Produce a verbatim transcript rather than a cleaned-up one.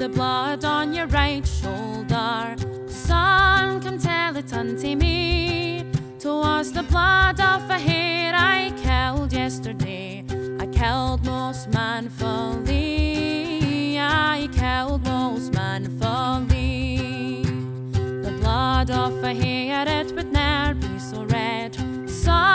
the blood on your right shoulder. Son, come tell it unto me. 'Twas the blood of a hare I killed yesterday. I killed